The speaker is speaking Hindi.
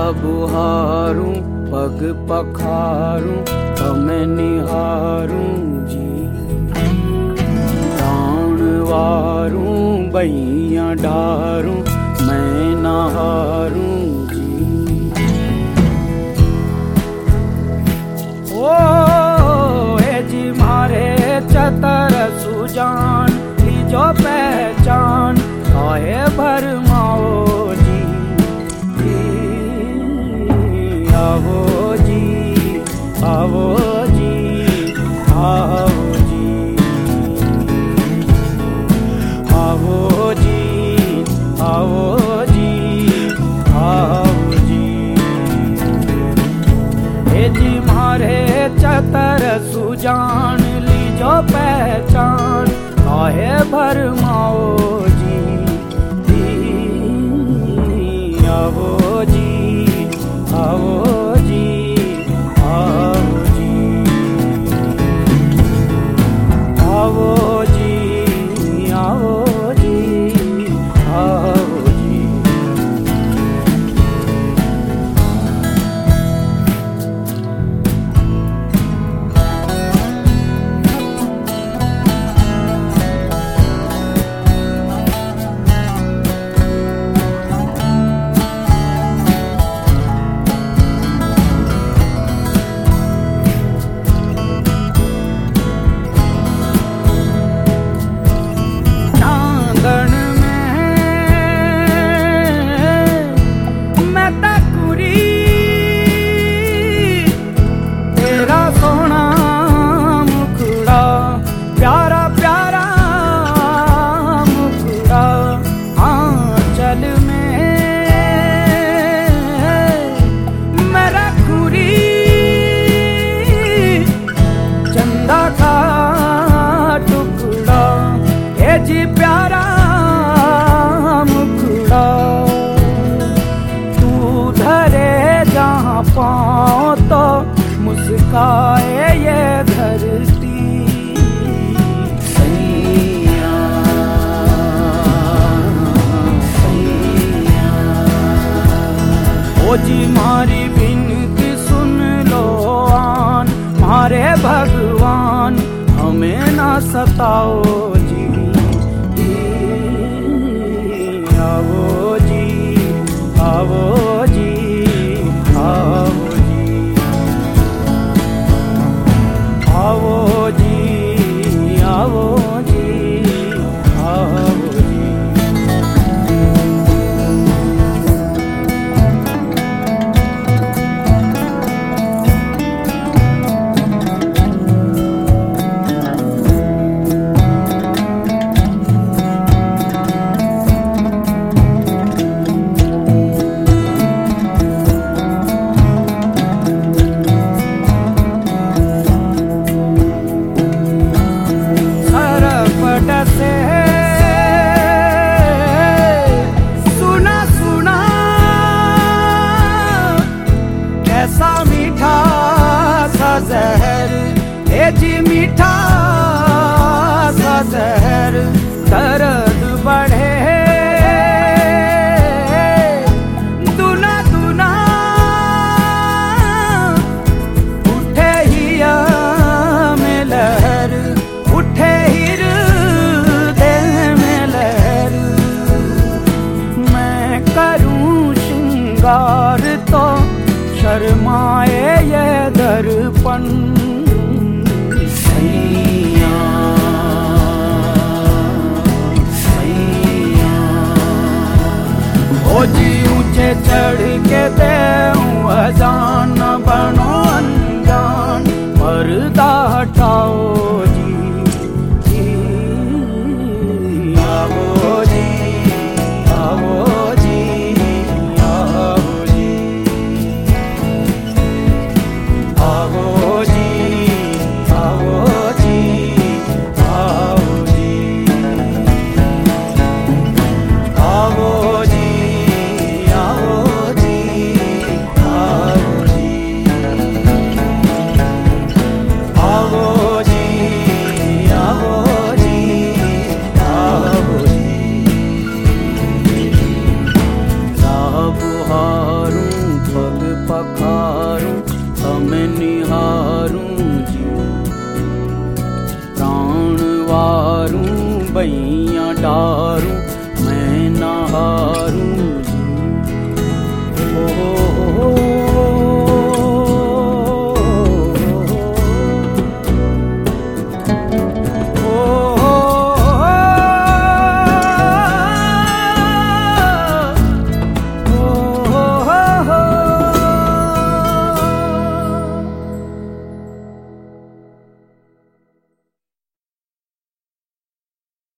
बुहारूं पग पखारूं तमें निहारूं जी, प्राण वारूं बहियां ढारूं मैं नहारूं जी। ओ हे जी मारे चतर सुजान लीजो पहचान काहे भरमाओ जी, आवो जी आवो जी आओ जी, आवो जी आओ जी आओ जी। हे जी मारे चतर सुजान लीजो पहचान काहे भरमाओ जी, आवो जी आओ जी आओ जी, आओ जी आओ जी आओ जी। जी प्यारा मुखड़ा तू धरे जहाँ पाँव तो मुस्काए ये धरती, सैया सैया। ओ जी मारी बिनती सुन लो आन मारे भगवान हमें ना सताओ जी, आवो जी आवो जी आओ जी, आवो जी आवो जी आओ जी। दुनिया डारूं मैं ना हारूं